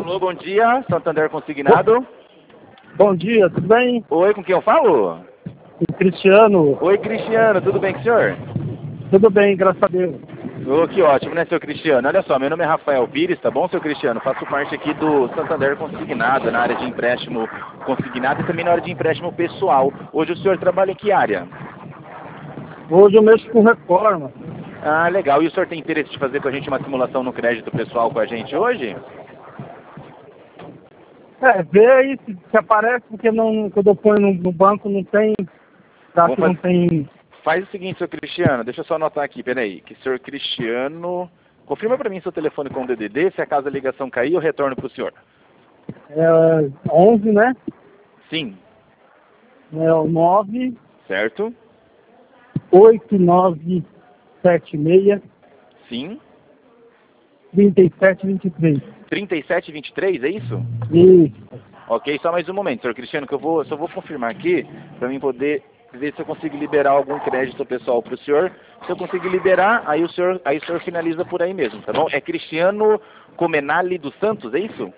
Alô, bom dia, Santander Consignado. Bom dia, tudo bem? Oi, com quem eu falo? O Cristiano. Oi, Cristiano, tudo bem com o senhor? Tudo bem, graças a Deus. Oh, que ótimo, né, seu Cristiano? Olha só, meu nome é Rafael Pires, tá bom, seu Cristiano? Faço parte aqui do Santander Consignado, na área de empréstimo consignado e também na área de empréstimo pessoal. Hoje o senhor trabalha em que área? Hoje eu mexo com reforma. Ah, legal. E o senhor tem interesse de fazer com a gente uma simulação no crédito pessoal com a gente hoje? Vê aí se aparece, porque não, quando eu ponho no banco não tem. Acho que não tem. Faz o seguinte, seu Cristiano, deixa eu só anotar aqui, peraí. Que senhor Cristiano. Confirma para mim seu telefone com o DDD, se acaso a ligação cair, eu retorno para o senhor. 11, né? Sim. É o 9. Certo? 8976. Sim. 3723. 3723, é isso? Isso. Ok, só mais um momento, senhor Cristiano, que eu só vou confirmar aqui, para mim poder ver se eu consigo liberar algum crédito pessoal para o senhor. Se eu conseguir liberar, aí o senhor finaliza por aí mesmo, tá bom? É Cristiano Comenali dos Santos, é isso?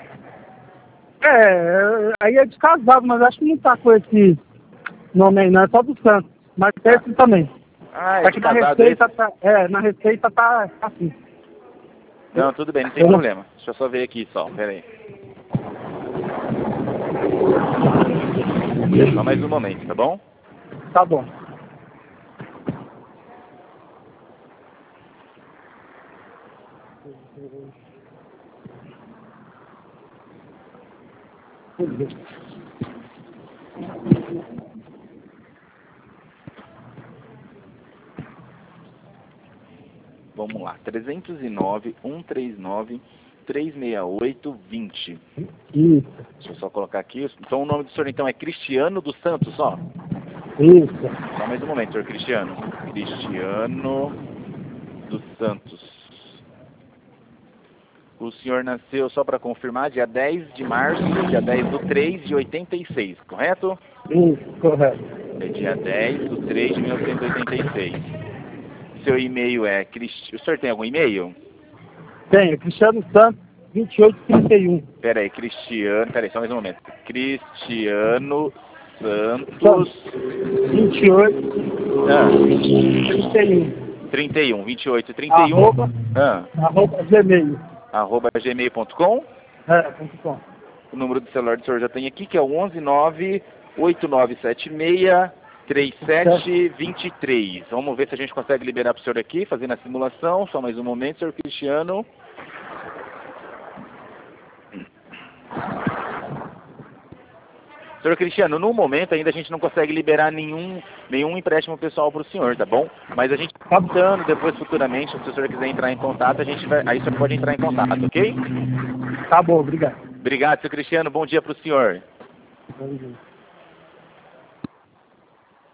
Aí é de casado, mas acho que não tá com esse nome aí, não. É só do Santos. Mas tem esse também. Ah, é de na casado receita esse? na receita tá assim. Não, tudo bem, não tem problema. Deixa eu só ver aqui só, peraí. Só mais um momento, tá bom? Tá bom. Vamos lá, 309-139-368-20. Isso. Deixa eu só colocar aqui. Então o nome do senhor então é Cristiano dos Santos, só? Isso. Só mais um momento, senhor Cristiano. Cristiano dos Santos. O senhor nasceu, só para confirmar, dia 10 de março, dia 10 do 3 de 86, correto? Isso, correto. É dia 10 do 3 de 1986. Seu e-mail é... O senhor tem algum e-mail? Tem, Cristiano Santos, 2831. Peraí, Peraí, só mais um momento. Cristiano Santos... 28... 31. 28, 31... Arroba Gmail. Arroba gmail.com. .com. O número do celular do senhor já tem aqui, que é o 119-8976-3723. Vamos ver se a gente consegue liberar para o senhor aqui, fazendo a simulação. Só mais um momento, senhor Cristiano. Senhor Cristiano, no momento ainda a gente não consegue liberar nenhum empréstimo pessoal para o senhor, tá bom? Mas a gente está tentando depois, futuramente, se o senhor quiser entrar em contato, aí o senhor pode entrar em contato, ok? Tá bom, obrigado. Obrigado, senhor Cristiano. Bom dia para o senhor. Bom dia.